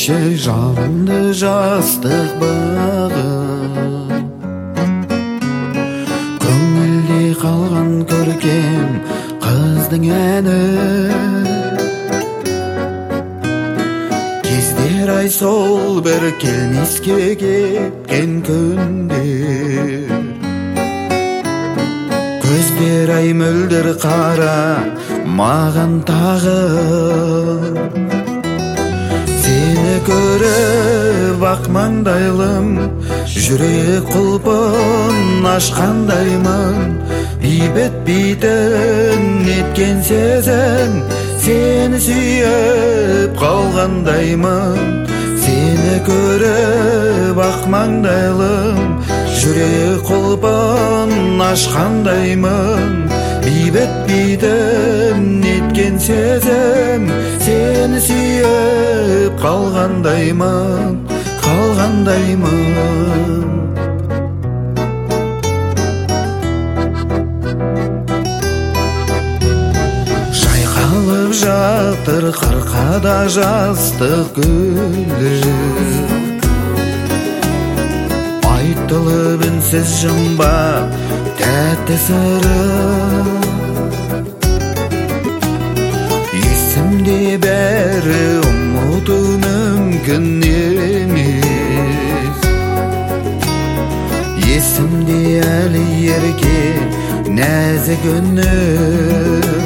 кеше жауынды жастық бағым, көңілде қалған көркем қыздың әні. Кездер ай сол бір келмеске кеткен күндер, көздер ай мөлдір қара маған тағы. Сені көріп ақ маңдайлым, жүрек құлпын ашқандаймын. Бейбіт бейтін еткен сезім, сені сүйіп қалғандаймын. Сені көріп ақ маңдайлым, жүрек құлпын ашқандаймын. Бейбіт бейтін еткен сезім, сені сүйіп қалғандаймын, қалғандаймын. Жайқалып жатыр қырқада жастық гүлі, айтылып үнсіз жұмбақ тәтті сыры. Есімде бәрі ұмыту мүмкін емес, есімде әлі ерке нәзік үнің.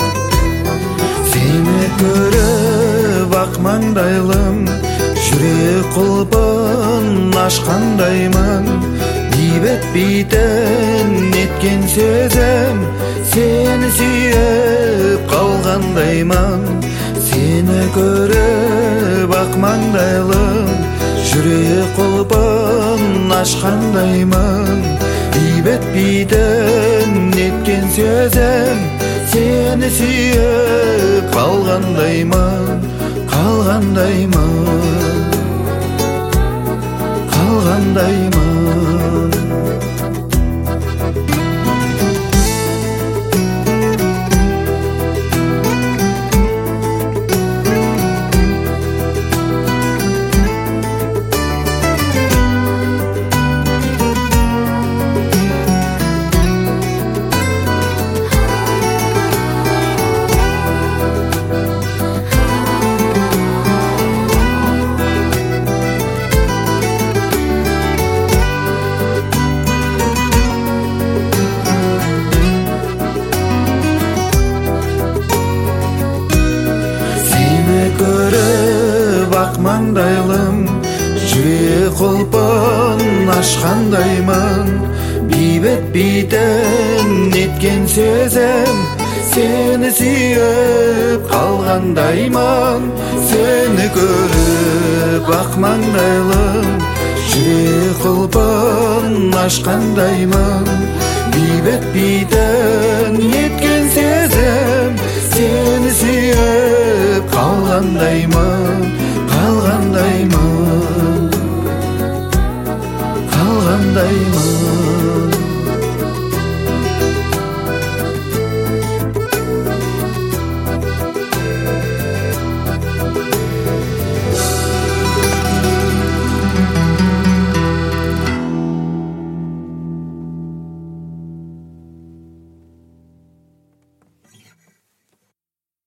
Сені көріп ақ маңдайлым, жүрек құлпын ашқандаймын. Бейбіт бейтін еткен сезім, сені сүйіп қалғандаймын. Сені көріп ақ маңдайлым, жүрек құлпын ашқандаймын. Бейбіт бейтін еткен сезім, сені сүйіп қалғандаймын, қалғандаймын, қалғандаймын. Көріп ақ маңдайлым, жүрек құлпын ашқандаймын. Бейбіт бейтін еткен сезім, сені сүйіп қалғандаймын. Сені көріп ақ маңдайлым, жүрек құлпын ашқандаймын. Бейбіт бейтін еткен сезім,